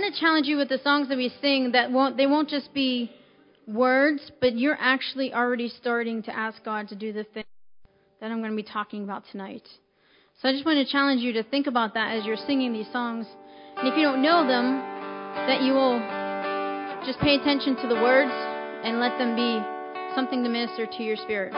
want to challenge you with the songs that we sing that they won't just be words, but you're actually already starting to ask God to do the thing that I'm going to be talking about tonight. So I just want to challenge you to think about that as you're singing these songs. And if you don't know them, that you will just pay attention to the words and let them be something to minister to your spirit.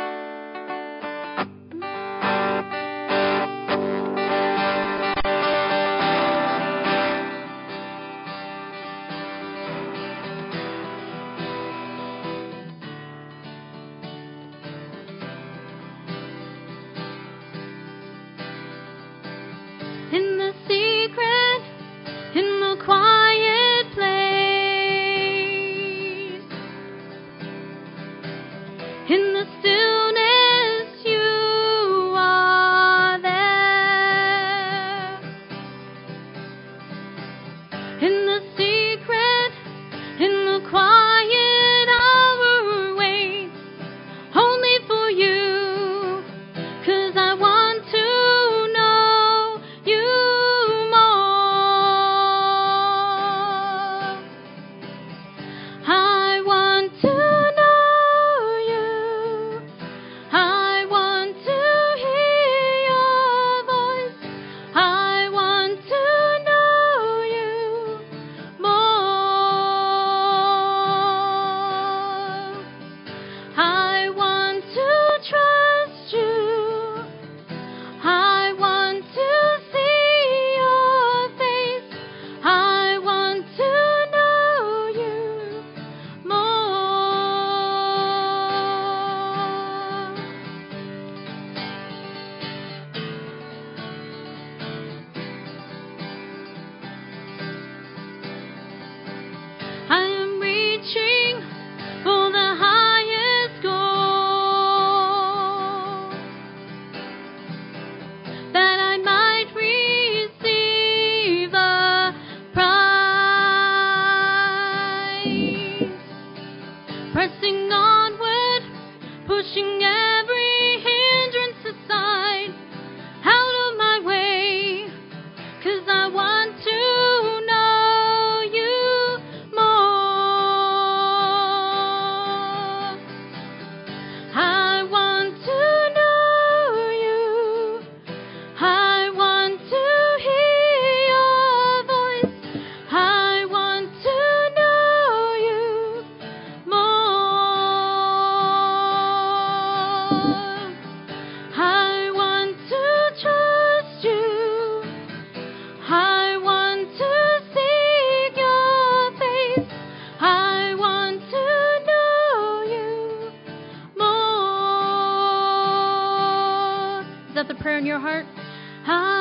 the prayer in your heart?